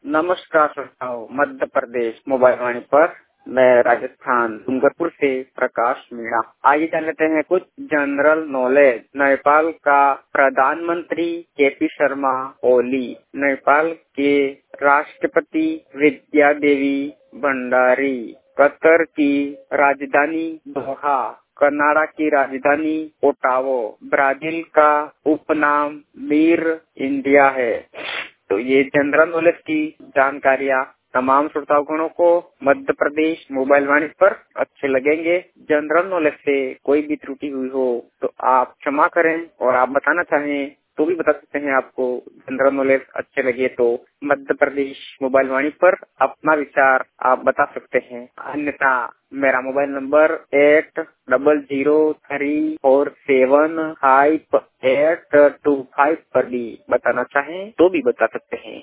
नमस्कार श्रोताओं, मध्य प्रदेश मोबाइल वाणी पर मैं राजस्थान डूंगरपुर से प्रकाश मीणा। आइए जान लेते हैं कुछ जनरल नॉलेज। नेपाल का प्रधानमंत्री केपी शर्मा ओली, नेपाल के राष्ट्रपति विद्या देवी भंडारी, कतर की राजधानी दोहा, कनाडा की राजधानी ओटावो, ब्राजील का उपनाम मीर इंडिया है। तो ये जनरल नॉलेज की जानकारियाँ तमाम श्रोतागणों को मध्य प्रदेश मोबाइल वाणी पर अच्छे लगेंगे। जनरल नॉलेज से कोई भी त्रुटि हुई हो तो आप क्षमा करें, और आप बताना चाहें तो भी बता सकते हैं। आपको जनरल नॉलेज अच्छे लगे तो मध्य प्रदेश मोबाइल वाणी पर अपना विचार आप बता सकते हैं। अन्यथा मेरा मोबाइल नंबर 8003475825 पर भी बताना चाहें तो भी बता सकते हैं।